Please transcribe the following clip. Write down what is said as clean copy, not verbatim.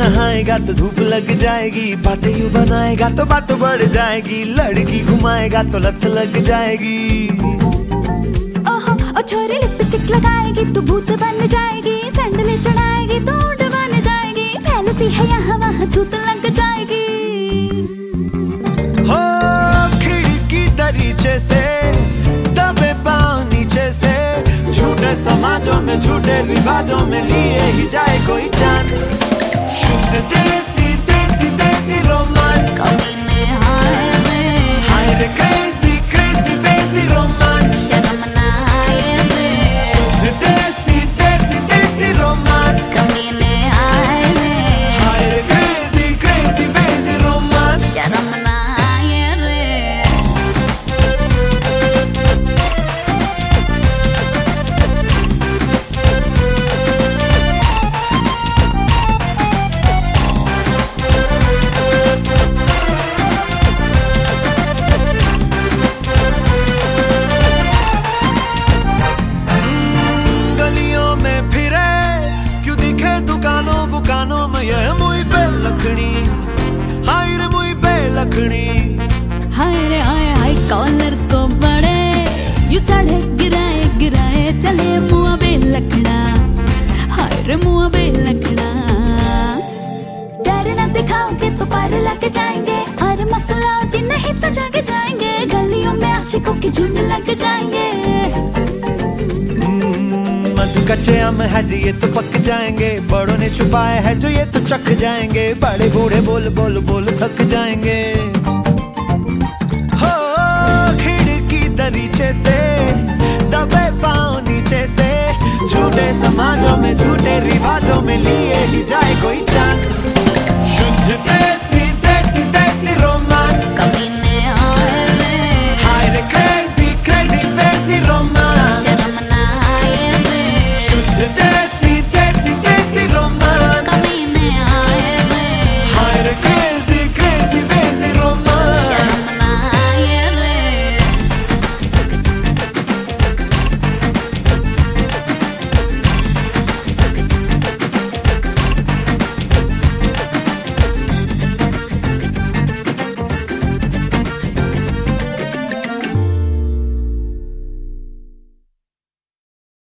नहाएगा तो धूप लग जाएगी, बातें यूं बनाएगा तो बात बढ़ जाएगी, लड़की घुमाएगा तो लत लग जाएगी। ओहो ओ छोरी लिपस्टिक लगाएगी तो भूत बन जाएगी, सैंडल चढ़ाएगी तो ऊंट बन जाएगी, फैलती है यहाँ वहाँ छूत लग जाएगी। हो खिड़की दरीचे से दबे पाँव नीचे से, झूठे समाजों में झूठे रिवाजों में लिए ही जाए कोई चांस। शुद्ध देसी देसी देसी रोमांस, हाय रे क्रेजी क्रेजी देसी रोमांस, शर्म ना आए रे, शुद्ध देसी देसी देसी रोमांस, आए रे, हाय रे क्रेजी क्रेजी देसी रोमांस। शर्म ना आए रे। दुकानों में ये मुई पे लखनी, हाय रे मुई पे लखनी, हाय रे हाय हाय कॉलर को बड़े यू चढ़े गिराए गिराए चले मुआ बे लखड़ा, हाय रे मुआ बे लखड़ा। डर ना दिखाओगे तो पार लग जाएंगे, और मसला जी नहीं तो जागे जाएंगे, गलियों में आशिकों की झुंड लग जाएंगे। कच्चे आम है जो ये तो पक जाएंगे, बड़ों ने छुपाए है जो ये तो चख जाएंगे, बड़े बूढ़े बोल बोल बोल थक जाएंगे। हो खिड़की दरीचे से दबे पाँव नीचे से, झूठे समाजों में झूठे रिवाजों में लिए ही जाए कोई चांस। शुद्ध देसी